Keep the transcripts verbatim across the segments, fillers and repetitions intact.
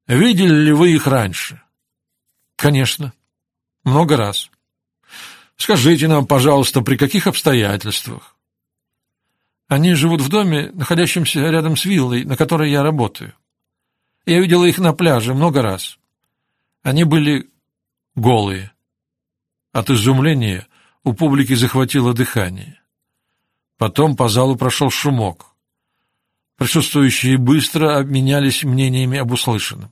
Видели ли вы их раньше? Конечно. Много раз. Скажите нам, пожалуйста, при каких обстоятельствах? Они живут в доме, находящемся рядом с виллой, на которой я работаю. Я видела их на пляже много раз. Они были голые. От изумления у публики захватило дыхание. Потом по залу прошел шумок. Присутствующие быстро обменялись мнениями об услышанном.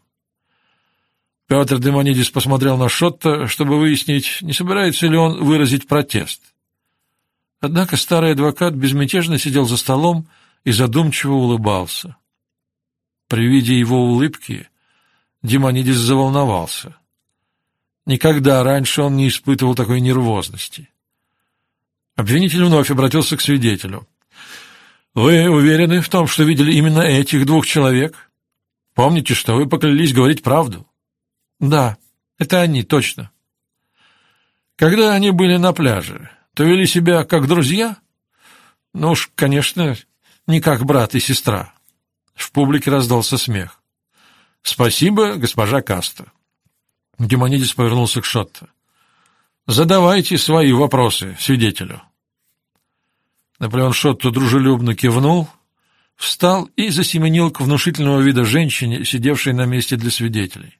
Петр Демонидис посмотрел на Шотто, чтобы выяснить, не собирается ли он выразить протест. Однако старый адвокат безмятежно сидел за столом и задумчиво улыбался. При виде его улыбки Демонидис заволновался. Никогда раньше он не испытывал такой нервозности. Обвинитель вновь обратился к свидетелю. «Вы уверены в том, что видели именно этих двух человек? Помните, что вы поклялись говорить правду?» «Да, это они, точно». «Когда они были на пляже, то вели себя как друзья?» «Ну уж, конечно, не как брат и сестра». В публике раздался смех. «Спасибо, госпожа Каста». Демонидис повернулся к Шотто. «Задавайте свои вопросы свидетелю». Наполеон Шотто дружелюбно кивнул, встал и засеменил к внушительного вида женщине, сидевшей на месте для свидетелей.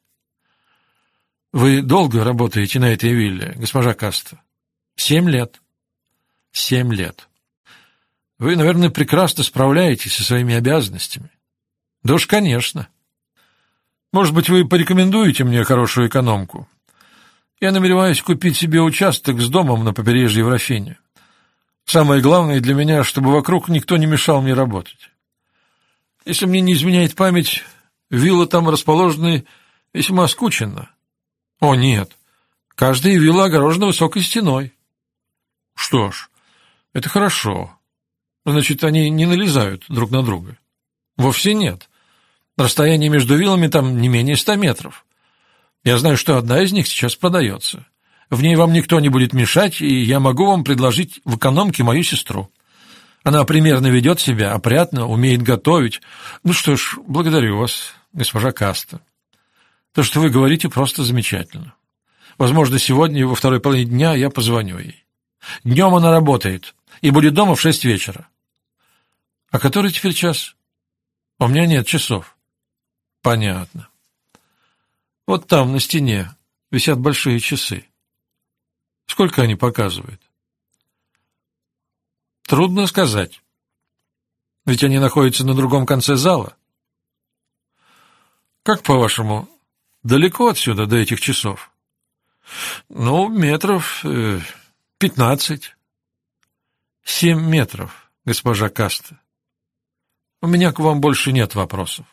«Вы долго работаете на этой вилле, госпожа Каста?» «Семь лет». «Семь лет. Вы, наверное, прекрасно справляетесь со своими обязанностями». «Да уж, конечно. Может быть, вы порекомендуете мне хорошую экономку? Я намереваюсь купить себе участок с домом на побережье в Рафине. Самое главное для меня, чтобы вокруг никто не мешал мне работать. Если мне не изменяет память, виллы там расположены весьма скученно». «О, нет. Каждая вилла огорожена высокой стеной». «Что ж, это хорошо. Значит, они не налезают друг на друга?» «Вовсе нет. Расстояние между виллами там не менее ста метров. Я знаю, что одна из них сейчас продается. В ней вам никто не будет мешать, и я могу вам предложить в экономке мою сестру. Она примерно ведет себя, опрятно, умеет готовить. Ну что ж, благодарю вас, госпожа Каста. То, что вы говорите, просто замечательно. Возможно, сегодня во второй половине дня я позвоню ей. Днем она работает и будет дома в шесть вечера». «А который теперь час?» «У меня нет часов». «Понятно. Вот там, на стене, висят большие часы. Сколько они показывают?» «Трудно сказать. Ведь они находятся на другом конце зала». «Как, по-вашему, далеко отсюда до этих часов?» «Ну, метров э, пятнадцать». «Семь метров, госпожа Каста. У меня к вам больше нет вопросов».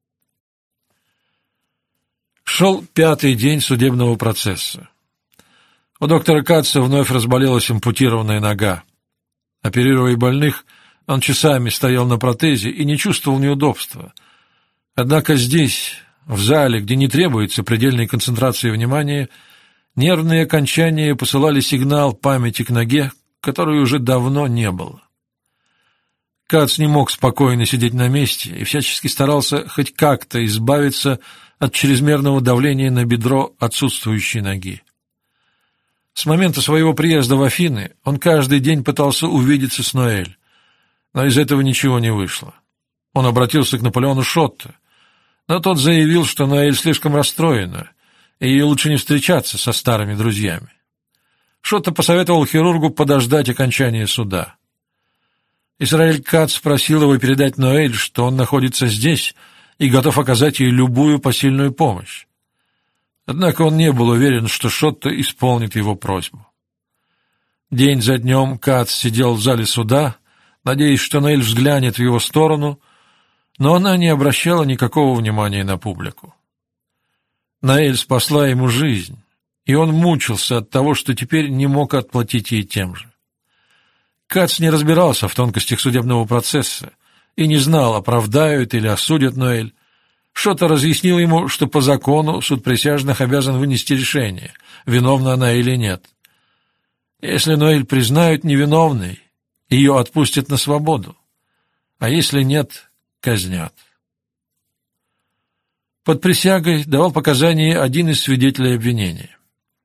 Шел пятый день судебного процесса. У доктора Катца вновь разболелась ампутированная нога. Оперируя больных, он часами стоял на протезе и не чувствовал неудобства. Однако здесь, в зале, где не требуется предельной концентрации внимания, нервные окончания посылали сигнал памяти к ноге, которой уже давно не было. Кац не мог спокойно сидеть на месте и всячески старался хоть как-то избавиться от чрезмерного давления на бедро отсутствующей ноги. С момента своего приезда в Афины он каждый день пытался увидеться с Ноэль, но из этого ничего не вышло. Он обратился к Наполеону Шотто, но тот заявил, что Ноэль слишком расстроена, и ей лучше не встречаться со старыми друзьями. Шотто посоветовал хирургу подождать окончания суда. Исраэль Кац просил его передать Ноэль, что он находится здесь и готов оказать ей любую посильную помощь. Однако он не был уверен, что Шотто исполнит его просьбу. День за днем Кац сидел в зале суда, надеясь, что Ноэль взглянет в его сторону, но она не обращала никакого внимания на публику. Ноэль спасла ему жизнь, и он мучился от того, что теперь не мог отплатить ей тем же. Кац не разбирался в тонкостях судебного процесса и не знал, оправдают или осудят Ноэль. Шотто разъяснил ему, что по закону суд присяжных обязан вынести решение, виновна она или нет. Если Ноэль признают невиновной, ее отпустят на свободу, а если нет, казнят. Под присягой давал показания один из свидетелей обвинения.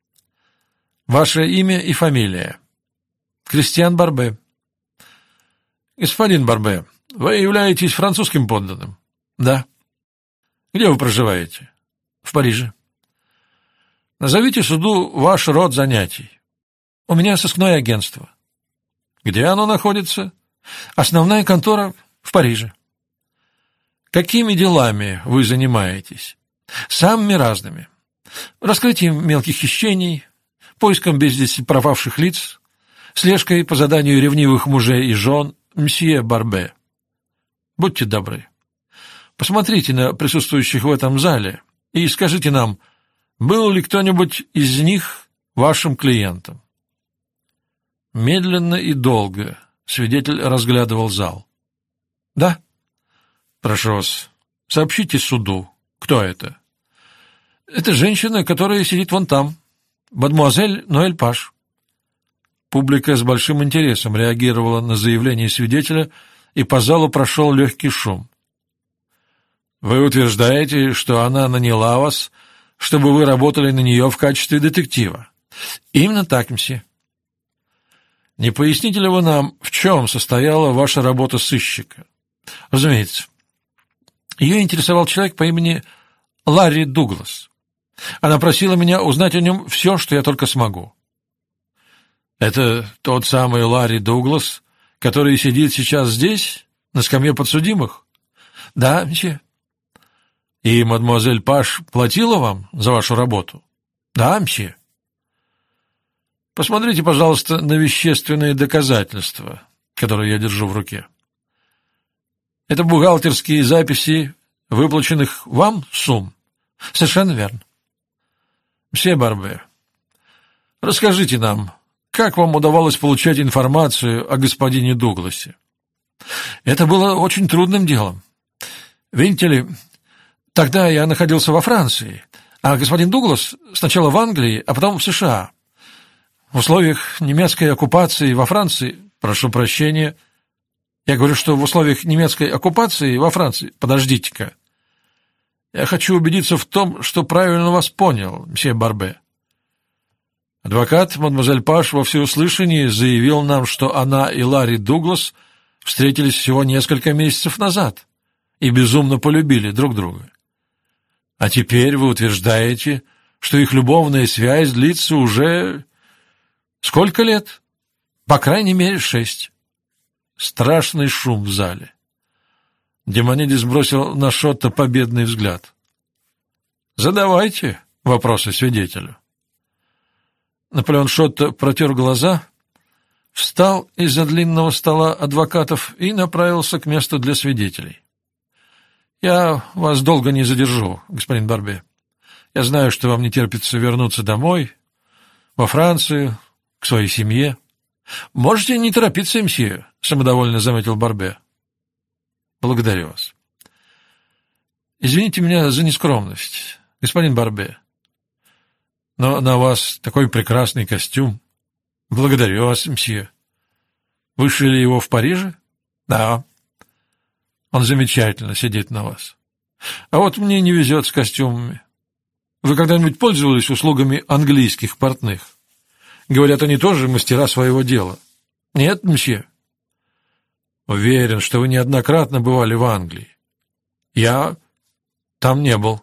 Ваше имя и фамилия? Кристиан Барбе. Господин Барбе, вы являетесь французским подданным? Да. Где вы проживаете? В Париже. Назовите суду ваш род занятий. У меня сыскное агентство. Где оно находится? Основная контора в Париже. Какими делами вы занимаетесь? Самыми разными. Раскрытием мелких хищений, поиском без вести пропавших лиц, слежкой по заданию ревнивых мужей и жен, мсье Барбе. Будьте добры. Посмотрите на присутствующих в этом зале и скажите нам, был ли кто-нибудь из них вашим клиентом? Медленно и долго свидетель разглядывал зал. Да? Прошу вас, сообщите суду, кто это? Это женщина, которая сидит вон там, мадемуазель Ноэль Паш. Публика с большим интересом реагировала на заявление свидетеля, и по залу прошел легкий шум. Вы утверждаете, что она наняла вас, чтобы вы работали на нее в качестве детектива? Именно так, мсье. Не поясните ли вы нам, в чем состояла ваша работа сыщика? Разумеется. Ее интересовал человек по имени Ларри Дуглас. Она просила меня узнать о нем все, что я только смогу. Это тот самый Ларри Дуглас, который сидит сейчас здесь, на скамье подсудимых? Да, мсье. И мадемуазель Паш платила вам за вашу работу? Да, мсье. Посмотрите, пожалуйста, на вещественные доказательства, которые я держу в руке. Это бухгалтерские записи выплаченных вам сумм? Совершенно верно. Мсье Барбе, расскажите нам, как вам удавалось получать информацию о господине Дугласе? Это было очень трудным делом. Видите ли, тогда я находился во Франции, а господин Дуглас сначала в Англии, а потом в США. В условиях немецкой оккупации во Франции, прошу прощения, я говорю, что в условиях немецкой оккупации во Франции, подождите-ка, я хочу убедиться в том, что правильно вас понял, мсье Барбе. Адвокат мадемуазель Паш во всеуслышание заявил нам, что она и Ларри Дуглас встретились всего несколько месяцев назад и безумно полюбили друг друга. А теперь вы утверждаете, что их любовная связь длится уже... Сколько лет? По крайней мере, шесть. Страшный шум в зале. Демонидис бросил на Шотто победный взгляд. «Задавайте вопросы свидетелю». Наполеон Шотто протер глаза, встал из-за длинного стола адвокатов и направился к месту для свидетелей. «Я вас долго не задержу, господин Барбе. Я знаю, что вам не терпится вернуться домой, во Францию, к своей семье». «Можете не торопиться, мсье», — самодовольно заметил Барбе. «Благодарю вас. Извините меня за нескромность, господин Барбе, но на вас такой прекрасный костюм. Благодарю вас, мсье. Вы шили его в Париже? Да. Он замечательно сидит на вас. А вот мне не везет с костюмами. Вы когда-нибудь пользовались услугами английских портных? Говорят, они тоже мастера своего дела. Нет, мсье? Уверен, что вы неоднократно бывали в Англии. Я там не был.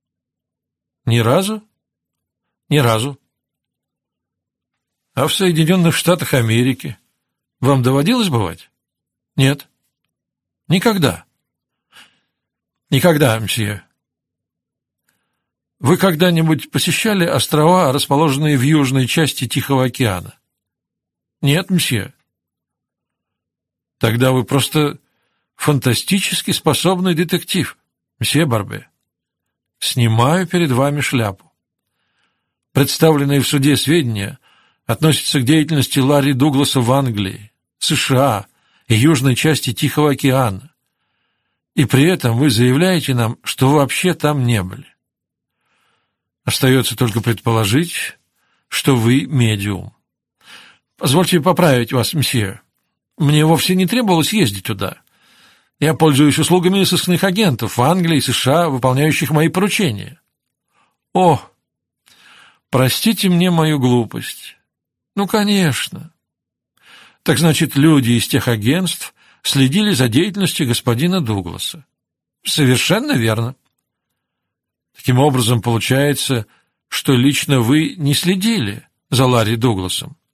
Ни разу? Ни разу. А в Соединенных Штатах Америки вам доводилось бывать? Нет. Никогда. Никогда, мсье. Вы когда-нибудь посещали острова, расположенные в южной части Тихого океана? Нет, мсье. Тогда вы просто фантастически способный детектив, мсье Барбе. Снимаю перед вами шляпу. Представленные в суде сведения относятся к деятельности Ларри Дугласа в Англии, США и южной части Тихого океана. И при этом вы заявляете нам, что вообще там не были. Остается только предположить, что вы медиум. Позвольте поправить вас, мсье. Мне вовсе не требовалось ездить туда. Я пользуюсь услугами сыскных агентов в Англии и США, выполняющих мои поручения. О, простите мне мою глупость. Ну, конечно. Так значит, люди из тех агентств следили за деятельностью господина Дугласа. Совершенно верно. Таким образом, получается, что лично вы не следили за Ларри Дугласом.